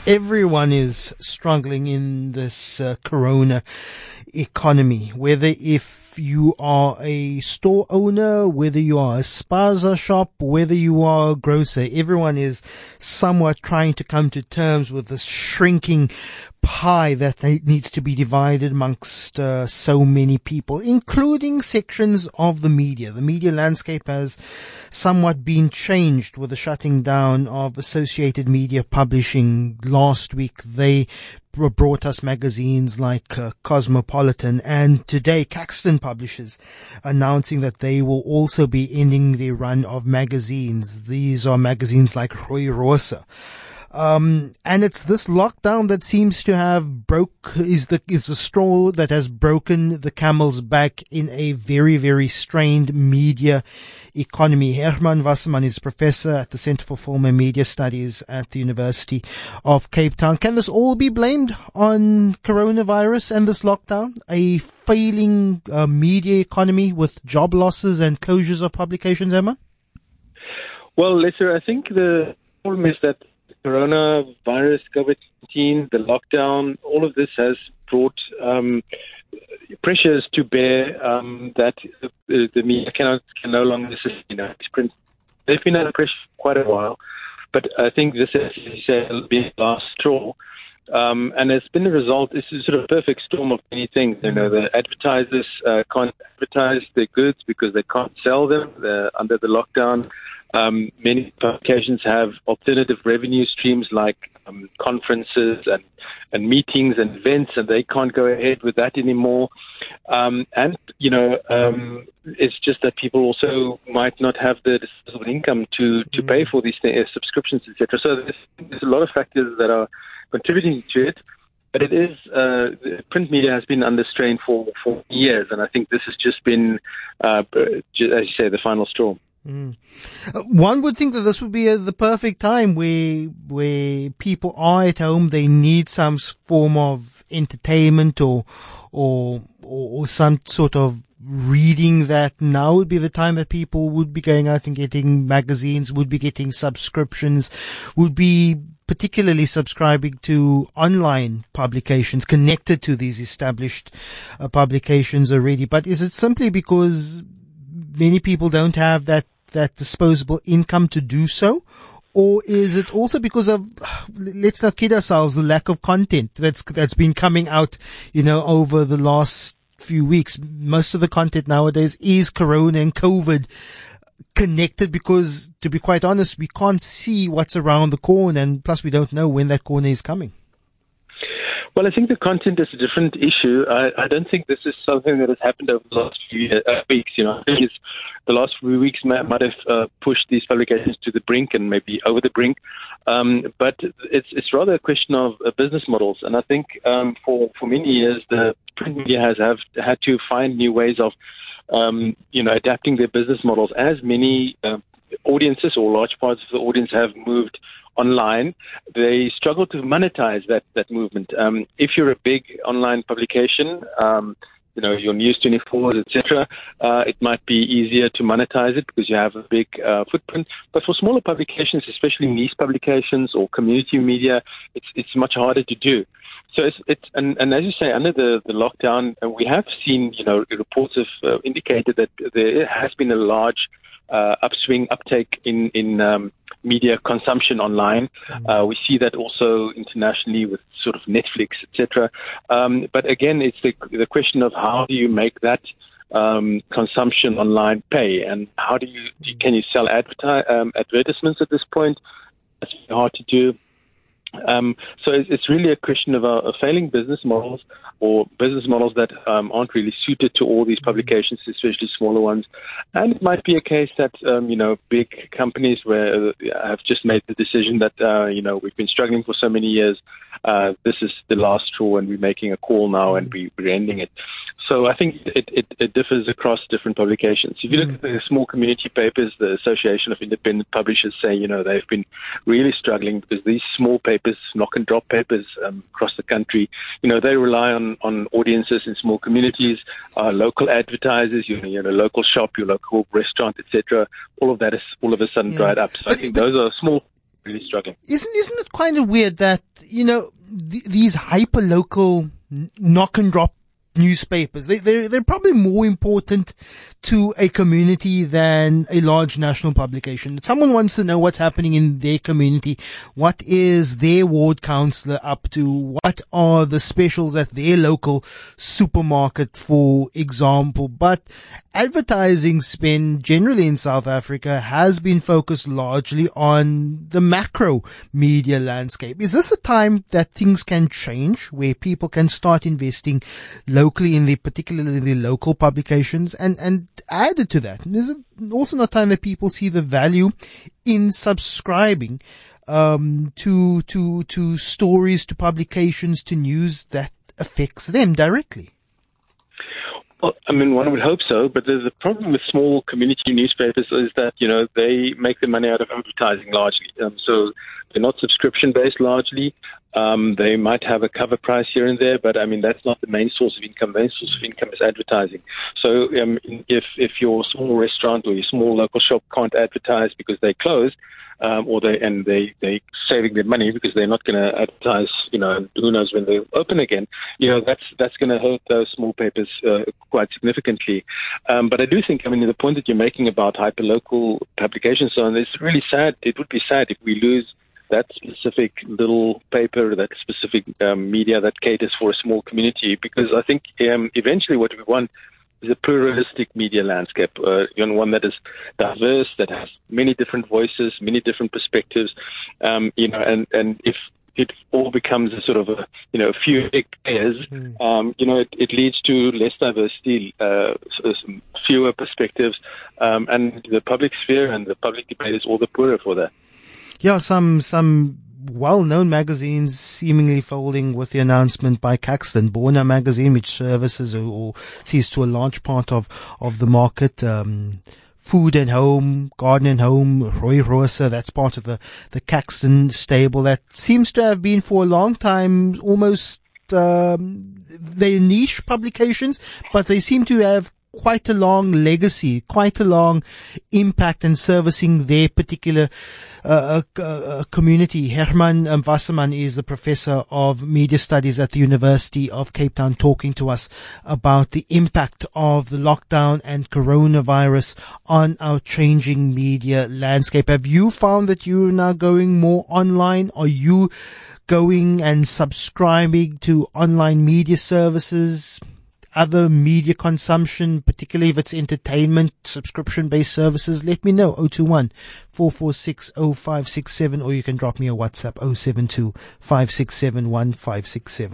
Everyone is struggling in this corona economy, whether if you are a store owner, whether you are a spaza shop, whether you are a grocer, everyone is somewhat trying to come to terms with this shrinking pie that needs to be divided amongst so many people, including sections of the media. The media landscape has somewhat been changed with the shutting down of Associated Media Publishing last week. They brought us magazines like Cosmopolitan, and today Caxton Publishers announcing that they will also be ending their run of magazines. These are magazines like Rooirosa. And it's this lockdown that seems to have is the straw that has broken the camel's back in a very, very strained media economy. Herman Wasserman is a professor at the Center for Film and Media Studies at the University of Cape Town. Can this all be blamed on coronavirus and this lockdown? A failing media economy with job losses and closures of publications, Herman? Well, Lester, I think the problem is that coronavirus, COVID-19, the lockdown, all of this has brought pressures to bear that the media can no longer sustain. They've been under pressure for quite a while, but I think this has been the last straw. And it's been a result, it's a sort of perfect storm of many things. You know, the advertisers can't advertise their goods because they can't sell them under the lockdown. Many publications have alternative revenue streams like conferences and meetings and events, and they can't go ahead with that anymore. It's just that people also might not have the disposable income to pay for these subscriptions, etc. So there's a lot of factors that are contributing to it. But it is, print media has been under strain for years, and I think this has just been, as you say, the final straw. One would think that this would be the perfect time where people are at home, they need some form of entertainment or some sort of reading, that now would be the time that people would be going out and getting magazines, would be getting subscriptions, would be particularly subscribing to online publications connected to these established publications already. But is it simply because many people don't have that disposable income to do so? Or is it also because of, let's not kid ourselves, the lack of content that's been coming out, over the last few weeks? Most of the content nowadays is Corona and COVID connected because, to be quite honest, we can't see what's around the corner, and plus we don't know when that corner is coming. Well, I think the content is a different issue. I don't think this is something that has happened over the last few weeks. I think the last few weeks might have pushed these publications to the brink and maybe over the brink. But it's rather a question of business models. And I think for many years, the print media have had to find new ways of adapting their business models. As many audiences or large parts of the audience have moved online, they struggle to monetize that movement. If you're a big online publication, your News 24, etc., it might be easier to monetize it because you have a big footprint. But for smaller publications, especially niche publications or community media, it's much harder to do. So and as you say, under the lockdown, we have seen, reports have indicated that there has been a large uptake in media consumption online. We see that also internationally with sort of Netflix, etc. But again, it's the question of how do you make that consumption online pay, and how can you sell advertisements at this point? That's hard to do. So it's really a question of failing business models, or business models that aren't really suited to all these publications, especially smaller ones. And it might be a case that, big companies have just made the decision that, we've been struggling for so many years. This is the last straw, and we're making a call now, and we're ending it. So I think it differs across different publications. If you look at the small community papers, the Association of Independent Publishers say, they've been really struggling because these small papers, knock and drop papers across the country, they rely on audiences in small communities, local advertisers, your local shop, your local restaurant, etc. All of that is all of a sudden dried up. So I think those are small, really struggling. Isn't it kind of weird that, these hyper-local knock and drop newspapers, they're probably more important to a community than a large national publication. Someone wants to know what's happening in their community. What is their ward councillor up to? What are the specials at their local supermarket, for example? But advertising spend generally in South Africa has been focused largely on the macro media landscape. Is this a time that things can change, where people can start investing locally particularly the local publications, and added to that, is it also not time that people see the value in subscribing to stories, to publications, to news that affects them directly? Well, I mean, one would hope so, but the problem with small community newspapers is that, they make their money out of advertising largely. So they're not subscription-based largely. They might have a cover price here and there, but I mean, that's not the main source of income. The main source of income is advertising. So if your small restaurant or your small local shop can't advertise because they closed, or they saving their money because they're not going to advertise, who knows when they open again, that's going to hurt those small papers quite significantly. But I do think, the point that you're making about hyperlocal publications, so on, it's really sad. It would be sad if we lose that specific little paper, that specific media that caters for a small community, because I think eventually what we want is a pluralistic media landscape, one that is diverse, that has many different voices, many different perspectives, and if it all becomes a sort of a few big players, it leads to less diversity, fewer perspectives, and the public sphere and the public debate is all the poorer for that. Yeah, some well-known magazines seemingly folding with the announcement by Caxton. Bona magazine, which services or sees to a large part of the market. Food and Home, Garden and Home, Roy Rosa, that's part of the Caxton stable that seems to have been for a long time almost they're niche publications, but they seem to have quite a long legacy, quite a long impact in servicing their particular community. Herman Wasserman is the professor of media studies at the University of Cape Town, talking to us about the impact of the lockdown and coronavirus on our changing media landscape. Have you found that you're now going more online? Are you going and subscribing to online media services? Other media consumption, particularly if it's entertainment, subscription-based services? Let me know. 021-446-0567, or you can drop me a WhatsApp 072-567-1567.